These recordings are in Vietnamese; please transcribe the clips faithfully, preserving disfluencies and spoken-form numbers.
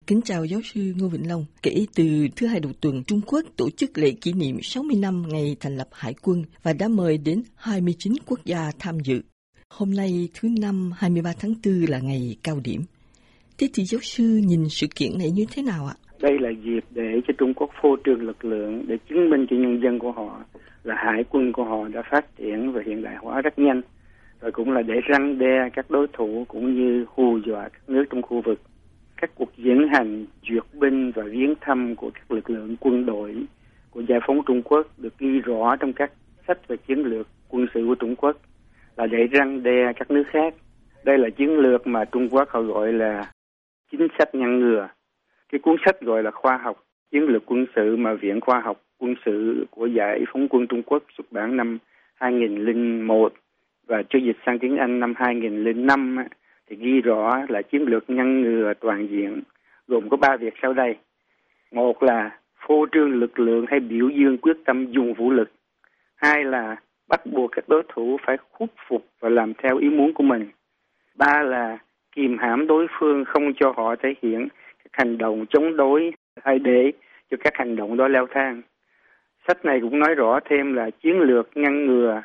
Kính chào giáo sư Ngô Vĩnh Long. Kể từ thứ hai đầu tuần, Trung Quốc tổ chức lễ kỷ niệm sáu mươi năm ngày thành lập Hải quân và đã mời đến hai mươi chín quốc gia tham dự. Hôm nay thứ năm hai mươi ba tháng tư là ngày cao điểm. Thế thì giáo sư nhìn sự kiện này như thế nào ạ? Đây là dịp để cho Trung Quốc phô trương lực lượng để chứng minh cho nhân dân của họ là hải quân của họ đã phát triển và hiện đại hóa rất nhanh. Rồi cũng là để răn đe các đối thủ cũng như hù dọa các nước trong khu vực. Các cuộc diễn hành, duyệt binh và viếng thăm của các lực lượng quân đội của giải phóng Trung Quốc được ghi rõ trong các sách về chiến lược quân sự của Trung Quốc là để răn đe các nước khác. Đây là chiến lược mà Trung Quốc họ gọi là chính sách ngăn ngừa. Cái cuốn sách gọi là khoa học chiến lược quân sự mà Viện Khoa học Quân sự của Giải phóng quân Trung Quốc xuất bản năm hai nghìn lẻ một và cho dịch sang tiếng Anh năm hai nghìn lẻ năm thì ghi rõ là chiến lược ngăn ngừa toàn diện gồm có ba việc sau đây. Một là phô trương lực lượng hay biểu dương quyết tâm dùng vũ lực. Hai là bắt buộc các đối thủ phải khuất phục và làm theo ý muốn của mình. Ba là kìm hãm đối phương không cho họ thể hiện các hành động chống đối hay để cho các hành động đó leo thang. Sách này cũng nói rõ thêm là chiến lược ngăn ngừa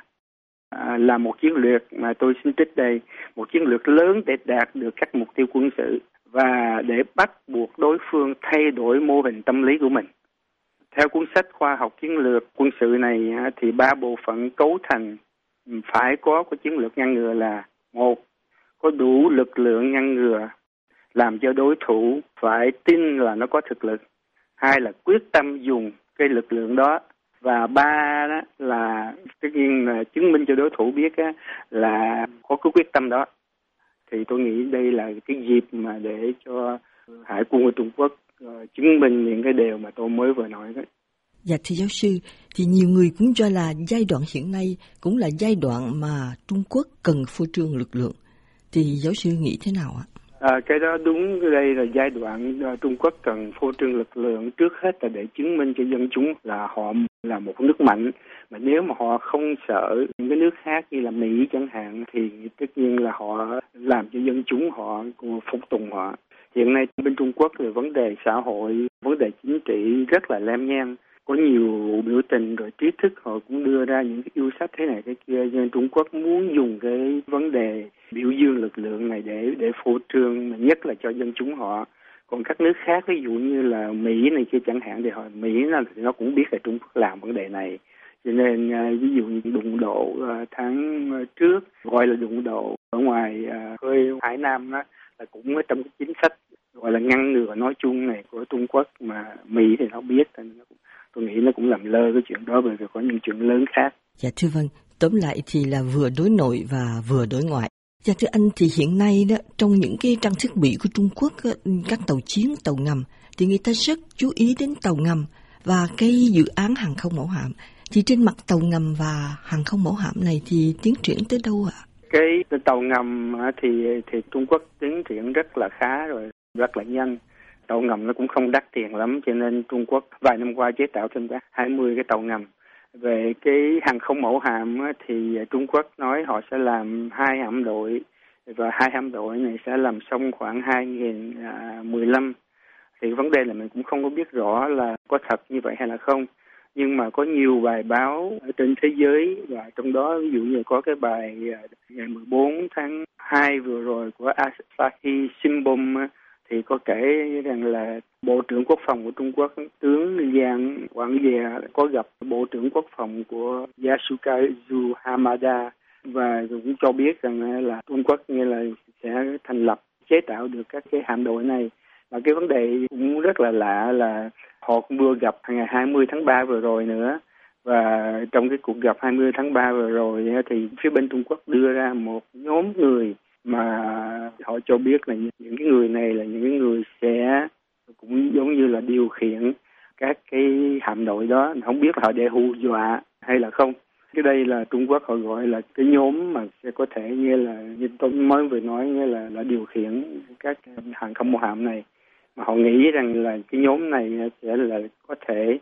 à, là một chiến lược mà tôi xin trích đây, một chiến lược lớn để đạt được các mục tiêu quân sự và để bắt buộc đối phương thay đổi mô hình tâm lý của mình. Theo cuốn sách khoa học chiến lược quân sự này thì ba bộ phận cấu thành phải có của chiến lược ngăn ngừa là: một, có đủ lực lượng ngăn ngừa làm cho đối thủ phải tin là nó có thực lực. Hai là quyết tâm dùng cái lực lượng đó. Và ba đó là tất nhiên là chứng minh cho đối thủ biết á, là có cái quyết tâm đó. Thì tôi nghĩ đây là cái dịp mà để cho hải quân của Trung Quốc uh, chứng minh những cái điều mà tôi mới vừa nói đó. Dạ thưa giáo sư, thì nhiều người cũng cho là giai đoạn hiện nay cũng là giai đoạn mà Trung Quốc cần phô trương lực lượng. Thì giáo sư nghĩ thế nào ạ? À, cái đó đúng, đây là giai đoạn uh, Trung Quốc cần phô trương lực lượng trước hết là để chứng minh cho dân chúng là họ là một nước mạnh. Mà nếu mà họ không sợ những cái nước khác như là Mỹ chẳng hạn thì tất nhiên là họ làm cho dân chúng họ phục tùng họ. Hiện nay bên Trung Quốc là vấn đề xã hội, vấn đề chính trị rất là lem nhem. Có nhiều biểu tình rồi trí thức họ cũng đưa ra những cái yêu sách thế này thế kia, nên Trung Quốc muốn dùng cái vấn đề biểu dương lực lượng này để để phô trương, nhất là cho dân chúng họ. Còn các nước khác ví dụ như là Mỹ này kia chẳng hạn thì họ Mỹ là thì nó cũng biết là Trung Quốc làm vấn đề này, cho nên uh, ví dụ như đụng độ uh, tháng trước gọi là đụng độ ở ngoài khơi uh, Hải Nam đó, là cũng ở trong cái chính sách gọi là ngăn ngừa nói chung này của Trung Quốc mà Mỹ thì nó biết, tôi nghĩ nó cũng làm lơ cái chuyện đó bởi vì có những chuyện lớn khác. Dạ thưa vâng, tóm lại thì là vừa đối nội và vừa đối ngoại. Dạ thưa anh, thì hiện nay đó trong những cái trang thiết bị của Trung Quốc, các tàu chiến, tàu ngầm thì người ta rất chú ý đến tàu ngầm và cái dự án hàng không mẫu hạm. Thì trên mặt tàu ngầm và hàng không mẫu hạm này thì tiến triển tới đâu ạ? Cái tàu ngầm thì thì Trung Quốc tiến triển rất là khá rồi, rất là nhanh. Tàu ngầm nó cũng không đắt tiền lắm cho nên Trung Quốc vài năm qua chế tạo thêm hai mươi cái tàu ngầm. Về cái hàng không mẫu hạm thì Trung Quốc nói họ sẽ làm hai hạm đội và hai hạm đội này sẽ làm xong khoảng hai nghìn mười lăm. Thì vấn đề là mình cũng không có biết rõ là có thật như vậy hay là không. Nhưng mà có nhiều bài báo ở trên thế giới và trong đó ví dụ như có cái bài ngày mười bốn tháng hai vừa rồi của Asahi Shimbun thì có kể rằng là Bộ trưởng Quốc phòng của Trung Quốc tướng Giang Quảng Dè có gặp Bộ trưởng Quốc phòng của Yasukazu Hamada và cũng cho biết rằng là Trung Quốc như là sẽ thành lập chế tạo được các cái hạm đội này. Và cái vấn đề cũng rất là lạ là họ cũng vừa gặp ngày hai mươi tháng ba vừa rồi nữa. Và trong cái cuộc gặp hai mươi tháng ba vừa rồi thì phía bên Trung Quốc đưa ra một nhóm người mà họ cho biết là những cái người này là những cái người sẽ cũng giống như là điều khiển các cái hạm đội đó, không biết là họ để hù dọa hay là không. Cái đây là Trung Quốc họ gọi là cái nhóm mà sẽ có thể như là như tôi mới vừa nói như là là điều khiển các hàng không mẫu hạm này, mà họ nghĩ rằng là cái nhóm này sẽ là có thể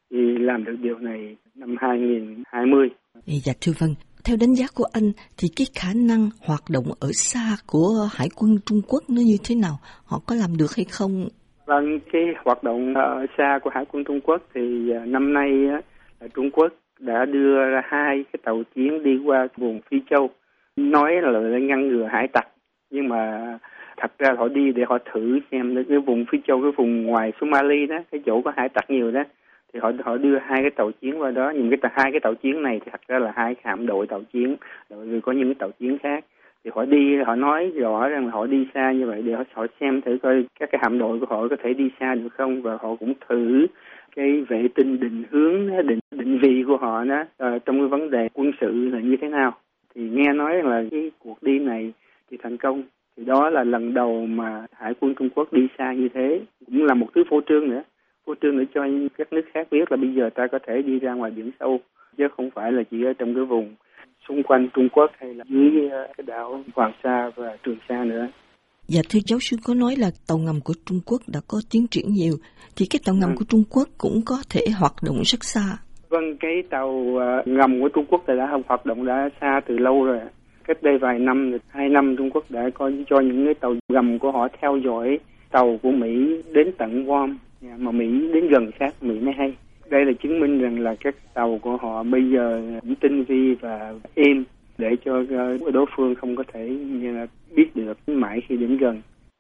làm được điều này năm hai nghìn hai mươi. Dạ thưa vâng. Theo đánh giá của anh thì cái khả năng hoạt động ở xa của Hải quân Trung Quốc nó như thế nào? Họ có làm được hay không? Vâng, cái hoạt động ở xa của Hải quân Trung Quốc thì năm nay á, là Trung Quốc đã đưa ra hai cái tàu chiến đi qua vùng Phi Châu, nói là ngăn ngừa hải tặc, nhưng mà thật ra họ đi để họ thử xem cái vùng Phi Châu, cái vùng ngoài Somalia đó, cái chỗ có hải tặc nhiều đó, thì họ họ đưa hai cái tàu chiến qua đó. Nhưng cái hai cái tàu chiến này thì thật ra là hai hạm đội tàu chiến, rồi có những cái tàu chiến khác. Thì họ đi, họ nói rõ rằng là họ đi xa như vậy để họ, họ xem thử coi các cái hạm đội của họ có thể đi xa được không, và họ cũng thử cái vệ tinh định hướng, định định vị của họ đó uh, trong cái vấn đề quân sự là như thế nào. Thì nghe nói là cái cuộc đi này thì thành công, thì đó là lần đầu mà Hải quân Trung Quốc đi xa như thế, cũng là một thứ phô trương nữa, phô trương để cho các nước khác biết là bây giờ ta có thể đi ra ngoài biển sâu, chứ không phải là chỉ ở trong cái vùng xung quanh Trung Quốc hay là dưới cái đảo Hoàng Sa và Trường Sa nữa. Dạ thưa giáo sư có nói là tàu ngầm của Trung Quốc đã có tiến triển nhiều, thì cái tàu ngầm ừ. của Trung Quốc cũng có thể hoạt động rất xa. Vâng, cái tàu ngầm của Trung Quốc thì đã hoạt động đã xa từ lâu rồi. Cách đây vài năm, hai năm Trung Quốc đã có cho những cái tàu ngầm của họ theo dõi tàu của Mỹ đến tận Guam, mà Mỹ đến gần sát Mỹ mới hay. Đây là chứng minh rằng là các tàu của họ bây giờ tinh vi và êm để cho đối phương không có thể biết được mãi khi đến gần.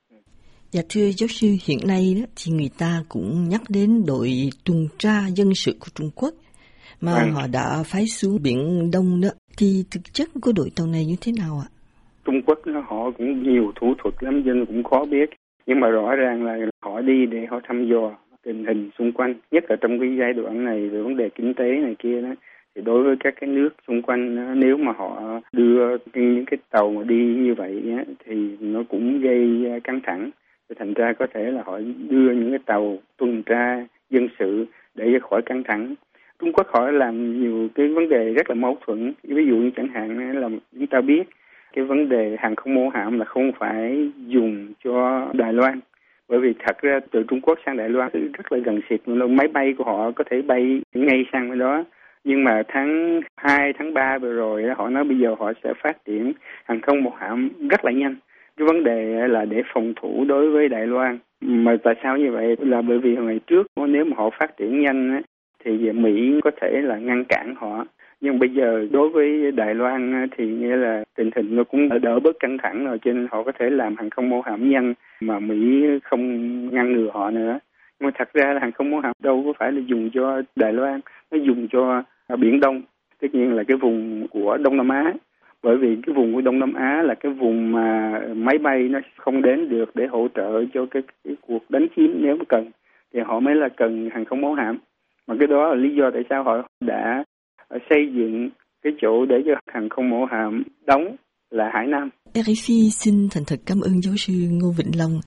Dạ thưa giáo sư, hiện nay đó, thì người ta cũng nhắc đến đội tuần tra dân sự của Trung Quốc mà vâng. họ đã phái xuống Biển Đông đó. Thì thực chất của đội tàu này như thế nào ạ? Trung Quốc họ cũng nhiều thủ thuật lắm, dân cũng khó biết. Nhưng mà rõ ràng là họ đi để họ thăm dò tình hình xung quanh, nhất là trong cái giai đoạn này về vấn đề kinh tế này kia đó. Thì đối với các cái nước xung quanh, nếu mà họ đưa những cái tàu mà đi như vậy á, thì nó cũng gây căng thẳng. Thành ra có thể là họ đưa những cái tàu tuần tra dân sự để khỏi căng thẳng. Trung Quốc họ làm nhiều cái vấn đề rất là mâu thuẫn. Ví dụ như chẳng hạn là chúng ta biết cái vấn đề hàng không mẫu hạm là không phải dùng cho Đài Loan. Bởi vì thật ra từ Trung Quốc sang Đài Loan rất là gần xịt, máy bay của họ có thể bay ngay sang bên đó. Nhưng mà tháng hai, tháng ba vừa rồi họ nói bây giờ họ sẽ phát triển hàng không mẫu hạm rất là nhanh. Cái vấn đề là để phòng thủ đối với Đài Loan. Mà tại sao như vậy? Là bởi vì hồi trước nếu mà họ phát triển nhanh thì Mỹ có thể là ngăn cản họ. Nhưng bây giờ đối với Đài Loan thì nghĩa là tình hình nó cũng đỡ bớt căng thẳng rồi, cho nên họ có thể làm hàng không mẫu hạm nhanh mà Mỹ không ngăn ngừa họ nữa. Nhưng mà thật ra là hàng không mẫu hạm đâu có phải là dùng cho Đài Loan, nó dùng cho Biển Đông, tất nhiên là cái vùng của Đông Nam Á. Bởi vì cái vùng của Đông Nam Á là cái vùng mà máy bay nó không đến được để hỗ trợ cho cái, cái cuộc đánh chiếm nếu mà cần, thì họ mới là cần hàng không mẫu hạm. Mà cái đó là lý do tại sao họ đã xây dựng cái chỗ để cho hàng không mẫu hạm đóng là Hải Nam. rờ ép i xin thành thật cảm ơn giáo sư Ngô Vĩnh Long